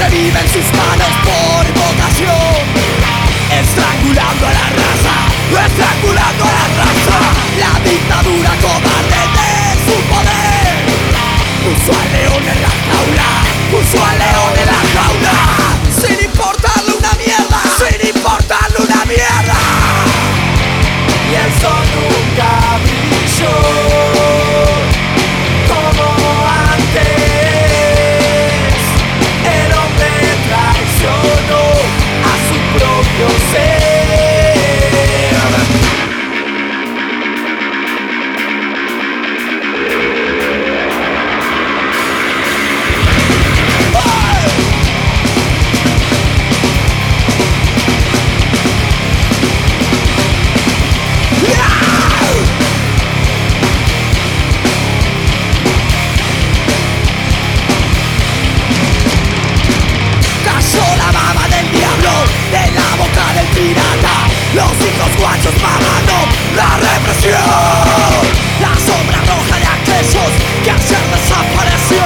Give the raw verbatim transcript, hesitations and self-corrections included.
vive en sus manos por invocación, estrangulando a la raza, estrangulando a la raza. La dictadura cobarde de su poder puso al león en la jaula, puso al león en la jaula, sin importarle una mierda, sin importarle una mierda. Y el sol nunca brilló como antes. El hombre traicionó a su propio ser. Los hijos guachos pagando la represión, la sombra roja de aquellos que ayer desapareció.